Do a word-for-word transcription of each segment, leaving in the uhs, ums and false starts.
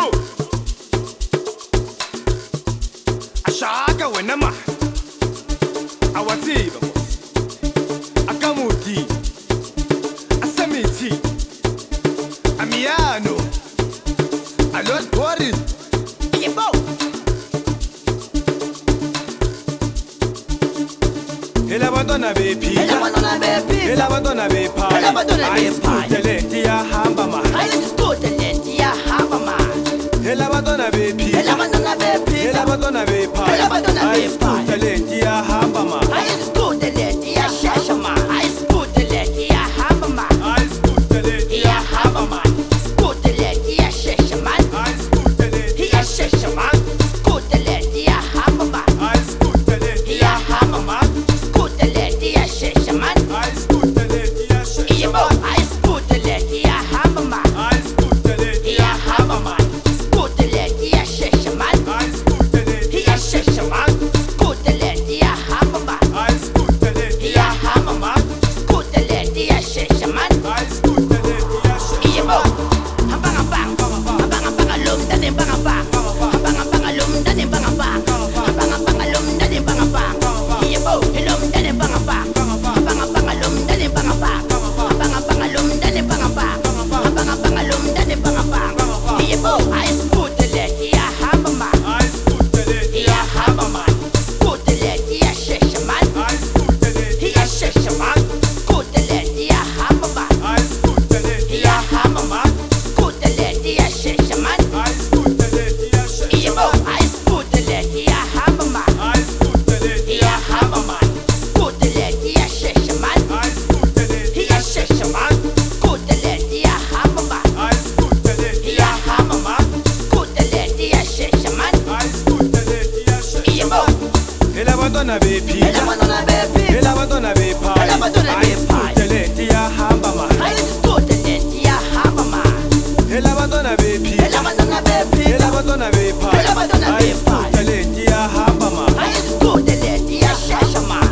Ashaka wenama awatiba akamuti asamiti amiano alot boris yebo ela bantwana bephi ela bantwana bephi ela bantwana bepha ela bantwana bepha talent yahamba ma ayisitudent yahamba ma ela bantwana bephi ela bantwana bephi ela bantwana bepha ela bantwana bepha talent yahamba ma ayisitudent yashasha ma ayisitudent yahamba ma ayisitudent yahamba ma isitudent yashasha ma ayisitudent yashasha ma isitudent yahamba ma ayisitudent yahamba ma isitudent yashasha ma ayisitudent yebo ayisitudent yahamba ma ayisitudent yahamba ma isitudent yashasha ma ayisitudent yashasha ma isitudent yahamba ma ayisitudent yahamba ma isitudent yashasha ma ayisitudent yebo hamba ngabang hamba ngabang lomndane hamba ngabang hamba ngabang lomndane hamba ngabang hamba ngabang lomndane hamba ngabang yebo lomndane hamba ngabang hamba ngabang lomndane hamba ngabang hamba ngabang lomndane hamba ngabang hamba ngabang lomndane hamba ngabang yebo ayisitudent yahamba ma ayisitudent yahamba ma isitudent yashasha ma ayisitudent yashasha ma isitudent yahamba ma ayisitudent yahamba ma isitudent yashasha ma ayisitudent yebo ayisitudent yahamba ma ayisitudent yahamba ma isitudent yashasha ma ayisitudent yashasha ma isitudent yahamba ma ayisitudent yahamba ma isitudent yashasha ma ayisitudent yebo ela bantwana bephi ela bantwana bephi ela bantwana bepha ela bantwana bepha ayisitudent yahamba ma ayisitudent yahamba ma ela bantwana bephi ela bantwana bephi ela bantwana bepha ela bantwana bepha ayisitudent yahamba ma ayisitudent yashasha ma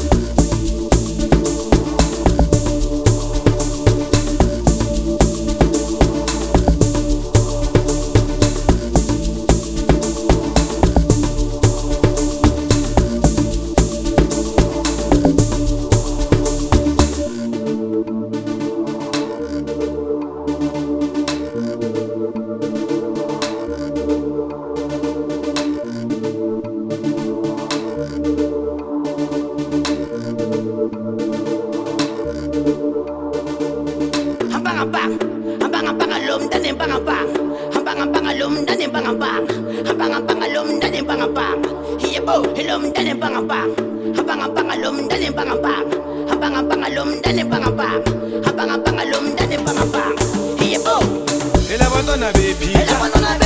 hamba ngabang hamba ngabang lomndane hamba ngabang hamba ngabang lomndane hamba ngabang hamba ngabang lomndane hamba ngabang yebo lomndane hamba ngabang hamba ngabang lomndane hamba ngabang hamba ngabang lomndane hamba ngabang hamba ngabang lomndane hamba ngabang yebo ela bantwana bephi ela bantwana